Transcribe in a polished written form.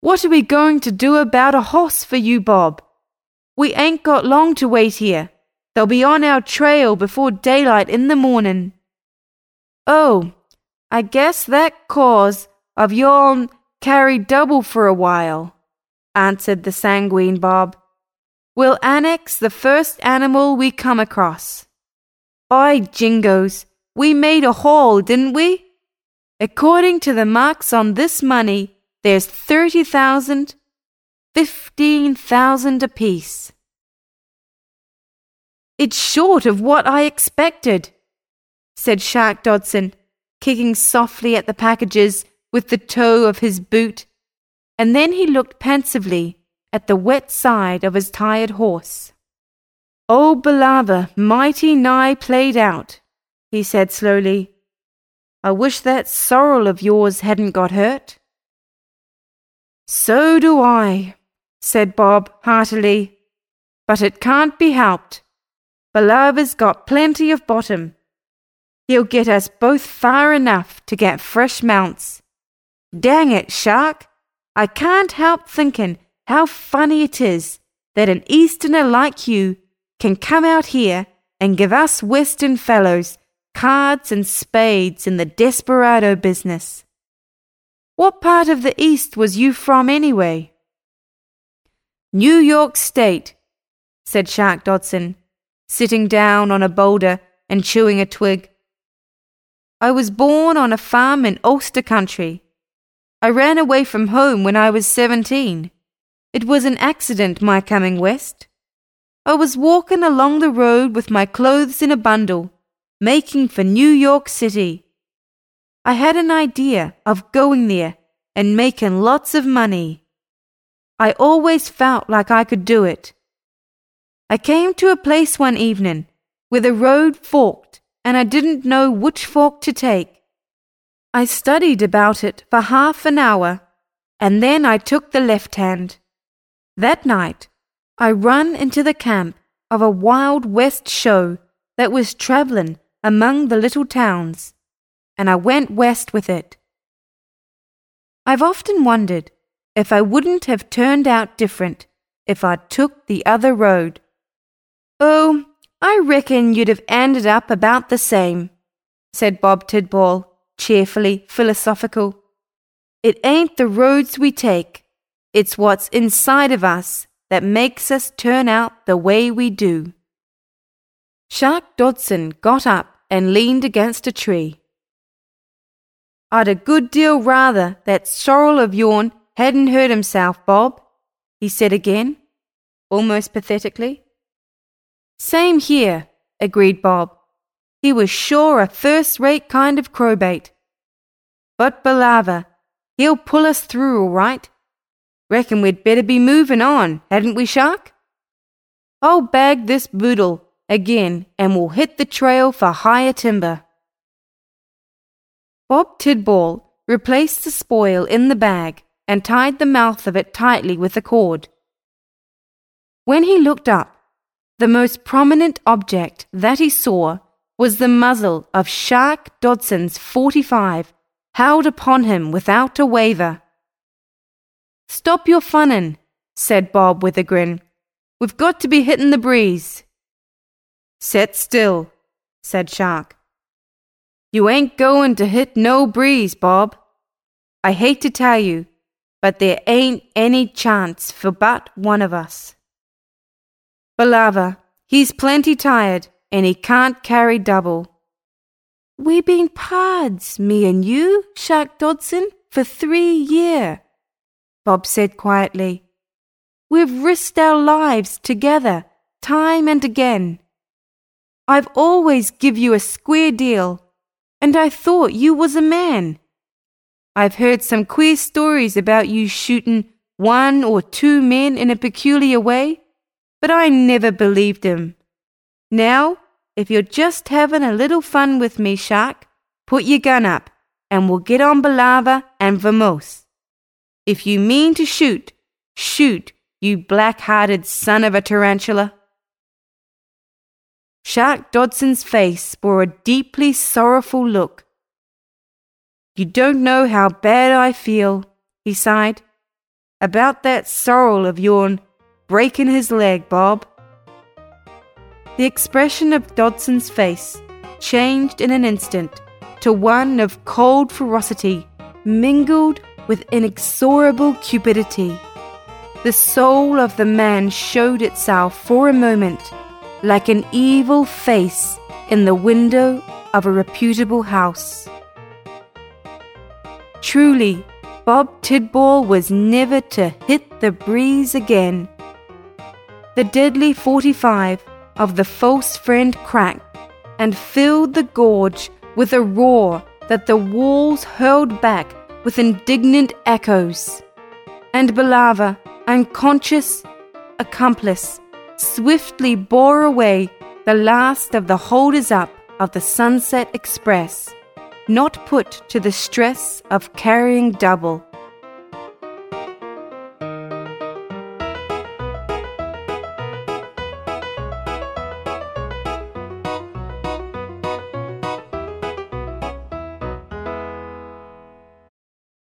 What are we going to do about a horse for you, Bob? We ain't got long to wait here. They'll be on our trail before daylight in the morning." "Oh, I guess that cause of your'n carry double for a while," answered the sanguine Bob. "We'll annex the first animal we come across. By jingoes, we made a haul, didn't we? According to the marks on this money, there's 30,000, 15,000 apiece." "It's short of what I expected," said Shark Dodson, kicking softly at the packages with the toe of his boot, and then he looked pensively at the wet side of his tired horse. "Oh, Belava, mighty nigh played out," he said slowly. "I wish that sorrel of yours hadn't got hurt." "So do I," said Bob heartily. "But it can't be helped. Belava's got plenty of bottom. He'll get us both far enough to get fresh mounts. Dang it, Shark, I can't help thinking how funny it is that an Easterner like you can come out here and give us Western fellows cards and spades in the desperado business. What part of the East was you from anyway?" "New York State," said Shark Dodson, sitting down on a boulder and chewing a twig. "I was born on a farm in Ulster country. I ran away from home when I was 17. It was an accident, my coming west. I was walking along the road with my clothes in a bundle, making for New York City. I had an idea of going there and making lots of money. I always felt like I could do it. I came to a place one evening where the road forked and I didn't know which fork to take. I studied about it for half an hour and then I took the left hand. That night, I run into the camp of a Wild West show that was traveling among the little towns, and I went west with it. I've often wondered if I wouldn't have turned out different if I took the other road. "Oh, I reckon you'd have ended up about the same," said Bob Tidball, cheerfully philosophical. "It ain't the roads we take, it's what's inside of us that makes us turn out the way we do." Shark Dodson got up and leaned against a tree. "I'd a good deal rather that sorrel of yourn hadn't hurt himself, Bob," he said again, almost pathetically. "Same here," agreed Bob. "He was sure a first-rate kind of crowbait. But Belava, he'll pull us through all right. Reckon we'd better be moving on, hadn't we, Shark? I'll bag this boodle again and we'll hit the trail for higher timber." Bob Tidball replaced the spoil in the bag and tied the mouth of it tightly with a cord. When he looked up, the most prominent object that he saw was the muzzle of Shark Dodson's .45 held upon him without a waver. "Stop your funnin'," said Bob with a grin. "We've got to be hitting the breeze." "Set still," said Shark. "You ain't going to hit no breeze, Bob. I hate to tell you, but there ain't any chance for but one of us. Belava, he's plenty tired, and he can't carry double." "We been pards, me and you, Shark Dodson, for 3 year," Bob said quietly. "We've risked our lives together, time and again. I've always give you a square deal, and I thought you was a man. I've heard some queer stories about you shooting 1 or 2 men in a peculiar way, but I never believed 'em. Now, if you're just having a little fun with me, Shark, put your gun up, and we'll get on Belava and vamos. If you mean to shoot, shoot, you black-hearted son of a tarantula." Shark Dodson's face bore a deeply sorrowful look. "You don't know how bad I feel," he sighed. about that sorrel of yourn breaking his leg, Bob." The expression of Dodson's face changed in an instant to one of cold ferocity mingled with inexorable cupidity. The soul of the man showed itself for a moment like an evil face in the window of a reputable house. Truly, Bob Tidball was never to hit the breeze again. The deadly 45 of the false friend cracked and filled the gorge with a roar that the walls hurled back with indignant echoes. And Balava, unconscious accomplice, swiftly bore away the last of the holders-up of the Sunset Express, not put to the stress of carrying double.